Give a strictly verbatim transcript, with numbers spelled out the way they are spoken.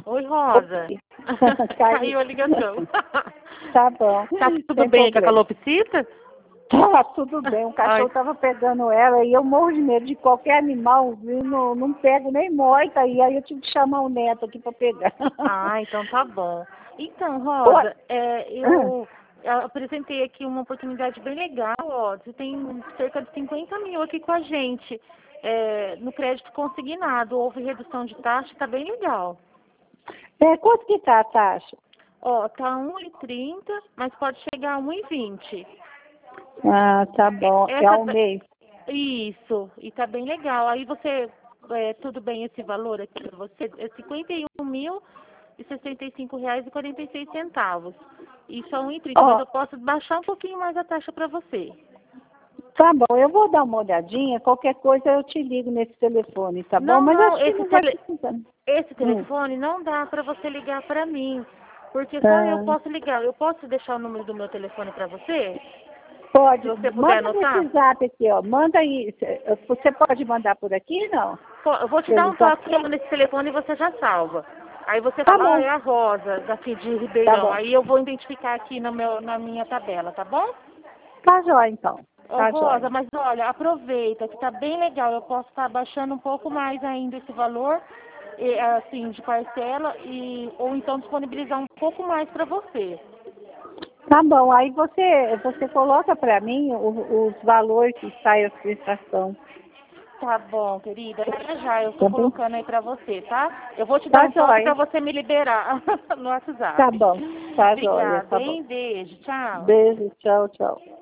Oi, Rosa. Oi. Caiu a ligação. Tá bom. Tá tudo Sem bem com a problema. calopsita? Tá tudo bem. O cachorro Ai. tava pegando ela e eu morro de medo de qualquer animal. Eu não, não pego nem morta. E aí eu tive que chamar o neto aqui para pegar. Ah, então tá bom. Então, Rosa, é, eu apresentei aqui uma oportunidade bem legal, ó. Você tem cerca de cinquenta mil aqui com a gente. É, no crédito consignado, houve redução de taxa, tá bem legal. É, quanto que tá a taxa? Ó, tá um e trinta, mas pode chegar a um e vinte. Ah, tá bom. É Essa, ao mês. isso, e tá bem legal. Aí você, é, tudo bem esse valor aqui para você? É cinquenta e um mil e sessenta e cinco reais e quarenta e seis centavos. Isso é um e trinta, mas Ó, eu posso baixar um pouquinho mais a taxa para você. tá bom, eu vou dar uma olhadinha. Qualquer coisa eu te ligo nesse telefone, tá bom? Não, Mas não, acho que esse, não vai tele, precisar. esse Hum. telefone não dá para você ligar para mim, porque só eu Ah, posso ligar. Eu posso deixar o número do meu telefone para você? Se pode. você puder Manda anotar? nesse zap aqui, ó. Manda aí. Você pode mandar por aqui, não? Pô, eu vou te dar Pelo um zap. toque nesse telefone e você já salva. Aí você Tá fala, ah, bom, é a Rosa, daqui de tá Ribeirão. bom. Aí eu vou identificar aqui no meu, na minha tabela, tá bom? Tá jóia, então. Ô, Tá Rosa, jóia. mas olha, aproveita, que tá bem legal. Eu posso estar baixando um pouco mais ainda esse valor, e, assim, de parcela, e, ou então disponibilizar um pouco mais para você. Tá bom, aí você, você coloca para mim o- os valores que sai a prestação. Tá bom, querida. Já já eu tô Tá bom? colocando aí pra você, tá? Eu vou te dar Tá um toque pra jóia. você me liberar no WhatsApp. Tá bom. Tá jóia, Obrigada, tá bom. hein? Beijo, tchau. Beijo, tchau, tchau.